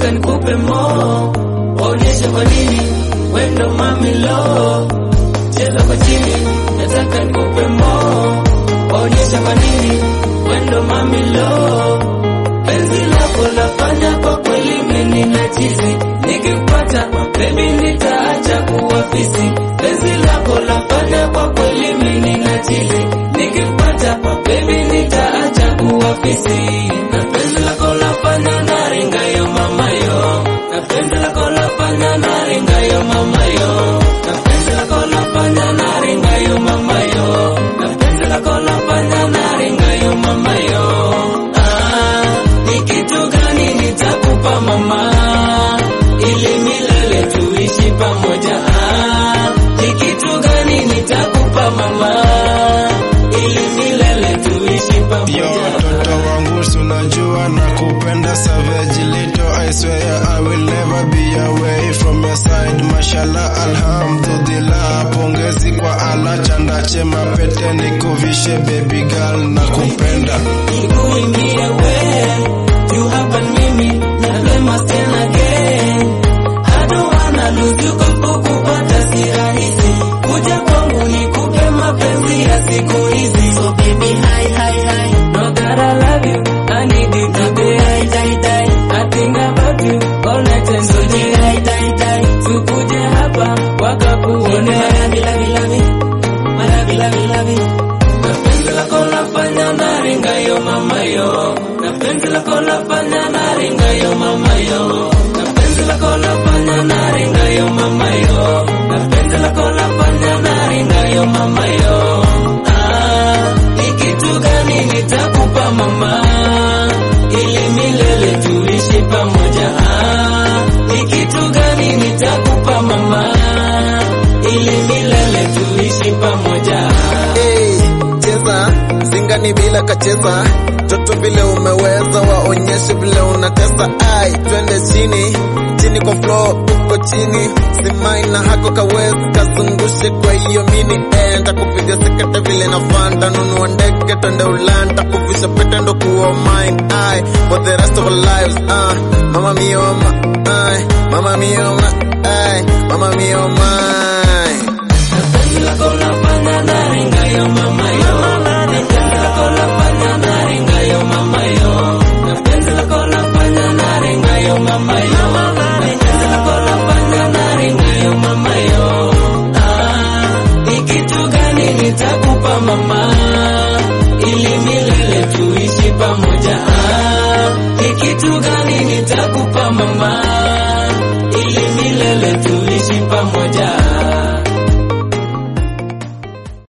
nataka nikupe more. Onyesha kwa nini wendo mami lo. Cheza kwa chini, nataka nikupe more. Onyesha kwa nini wendo mami lo. Penzi lako lafanya kwa kweli mimi nachizi. Nikipata baby nitaacha kuwa fisi. Penzi lako lafanya kwa kweli mimi nachizi. Nikipata baby nitaacha kuwa fisi. Na penzi lako lafanya naringa yo mama yo. Na penzi lako lafanya naringa yo mama yo. Na penzi lako lafanya naringa yo mama yo. Na penzi lako lafanya naringa yo mama yo. Ni kitu gani nitakupa mama, ili milele tuishi pamoja? Ni kitu gani nitakupa mama, ili milele tuishi pamoja? Yo toto wangu sunajua nakupenda savage little, I swear I will never be away from your side. Mashallah alhamdulillah, pongezi kwa Allah, chanda chema pete nikuvishe baby girl, nakupenda. Nikuingie we, you happen mimi, never must end again. I don't wanna lose you, kukupata si rahisi. Kuja kwangu nikupe mapenzi ya siku hizi. So baby hi, know that I love you, I need you today. Die, I think about you all night and so die. Tukuje hapa wakakuone. Malavi. Na penzi lako lafanya naringa yo mama yo. Na penzi lako lafanya naringa yo mama yo. Na penzi lako lafanya naringa yo mama yo. Na penzi lako lafanya naringa yo mama yo. Ni kitu gani nitakupa mama, ili milele tuishi pamoja? Ni kitu gani nitakupa mama, ili milele tuishi pamoja? Cheza zingani bila kacheza, toto vile umeweza, waonyeshe vile unatesa. Ai, twende chini kwa floor, uko chini simaina hako kawezi, kazungushe kwa hiyo mini. Takupiga sekete vile na fanta, nunua ndege twende Ulanda, kuvisha pete ndo kuwa mine. Ai, for the rest of our lives. Mama mia mama mia ai, mama mia mine. Penzi lako lafanya naringa yo mama yo. Penzi lako lafanya naringa yo mama yo. Na penzi lako lafanya naringa yo mama yo. Na penzi lako lafanya naringa yo mama yo. Ni kitu gani nitakupa mama, ili milele tuishi pamoja? Ni kitu gani nitakupa mama,